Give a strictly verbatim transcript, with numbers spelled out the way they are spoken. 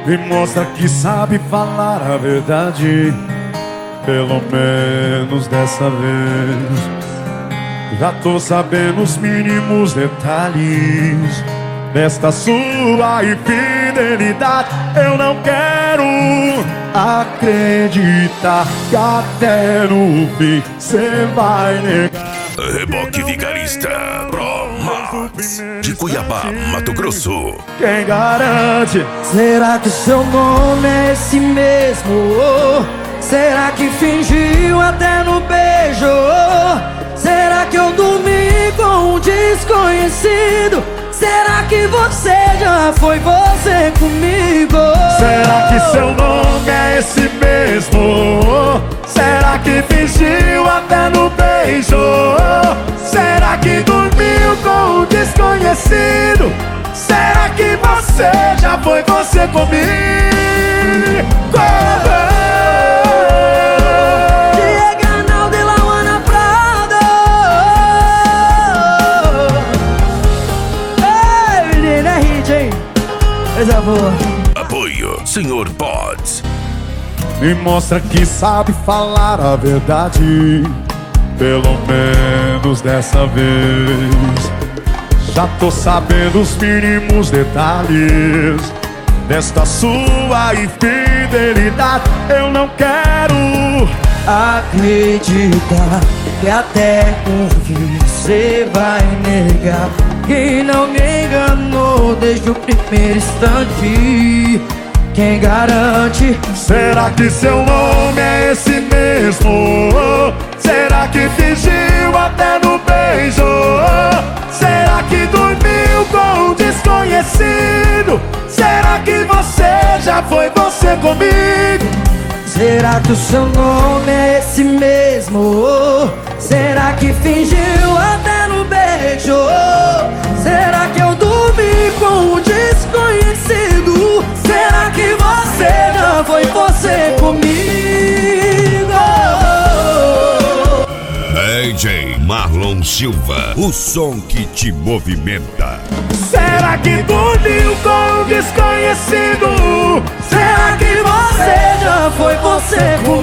Me mostra que sabe falar a verdade, pelo menos dessa vez. Já tô sabendo os mínimos detalhes desta sua infidelidade. Eu não quero acreditar que até no fim cê vai negar. Reboque Vigarista Pro Max de Cuiabá, Mato Grosso. Quem garante? Será que seu nome é esse mesmo? Será que fingiu até no beijo? Será que eu dormi com um desconhecido? Será que você já foi você comigo? Será que seu nome é esse mesmo? Será que fingiu até no beijo? Será que dormiu com um desconhecido? Será que você já foi você comigo? Coisa boa. Apoio, senhor Pods. Me mostra que sabe falar a verdade, pelo menos dessa vez. Já tô sabendo os mínimos detalhes desta sua infidelidade. Eu não quero acreditar que até um fim você vai negar que não me enganou desde o primeiro instante. Quem garante? Será que seu nome é esse mesmo? Será que fingiu até no beijo? Será que dormiu com um desconhecido? Será que você já foi você comigo? Será que o seu nome é esse mesmo? Será que fingiu até no beijo? Será que eu dormi com um desconhecido? Será que você já foi você comigo? D J Marlon Silva, o som que te movimenta. Será que dormiu com um desconhecido? Será que você já foi você comigo?